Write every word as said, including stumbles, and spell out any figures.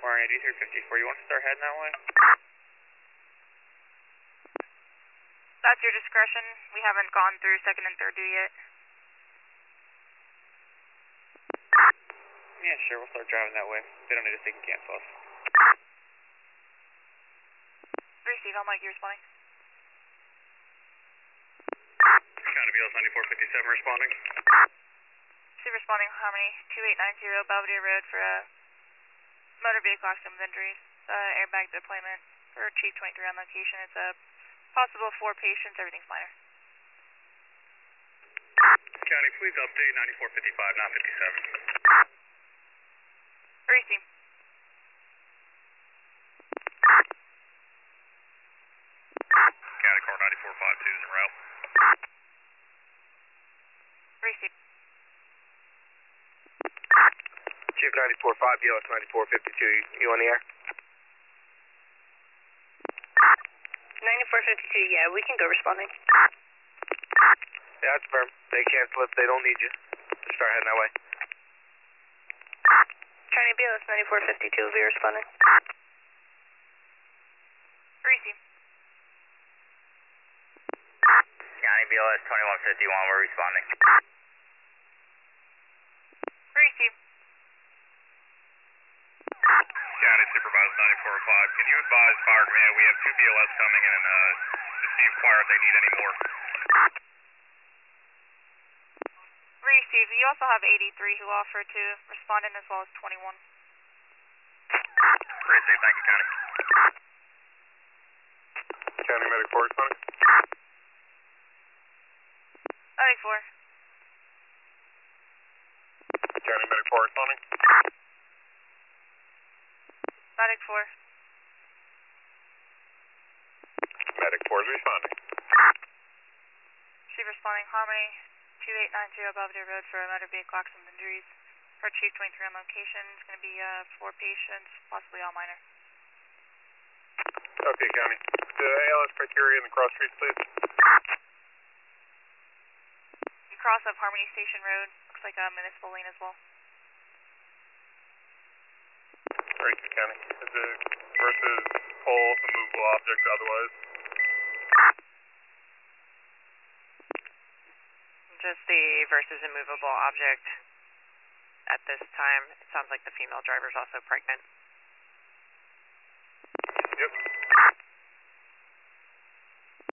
Warren eighty-three fifty-four, you want to start heading that way? That's your discretion. We haven't gone through second and third due yet. Yeah, sure, we'll start driving that way. They don't need us, they can cancel us. Receive, how might you responding? County B L S ninety-four fifty-seven responding. Receive responding, Harmony two eight nine zero Belvedere Road for a motor vehicle accident with injuries. Uh, airbag deployment for Chief twenty-three on location. It's a possible four patients, everything's minor. County, please update ninety-four fifty-five, not fifty-seven. Receive. County car ninety-four fifty-two is en route. Receive. Chief ninety-four five, B L S ninety-four fifty-two, you on the air? ninety-four fifty-two, yeah, we can go responding. Yeah, that's firm. They cancel if they don't need you. Just start heading that way. County B L S ninety-four fifty-two will be responding. Receive. County B L S twenty-one fifty-one, we're responding. Receive. County Supervisor ninety-four five, can you advise Fire Command we have two B L S coming in and uh, to see inquire if they need any more? Receive. You also have eighty-three who offered to respond in as well as twenty-one. Receive, thank you, County. County Medic four responding. ninety-four. County Medic four responding. ninety-four. Medic four is responding. Chief responding, Harmony two eight nine zero Belvedere Road for a motor vehicle accident with injuries. For Chief twenty-three on location, it's going to be uh, four patients, possibly all minor. Okay, County. The A L S criteria in the cross streets, please. You cross up Harmony Station Road, looks like a municipal lane as well. Thank you, County. Is it versus pole, immovable object, otherwise? Just the versus immovable object. At this time, it sounds like the female driver is also pregnant. Yep.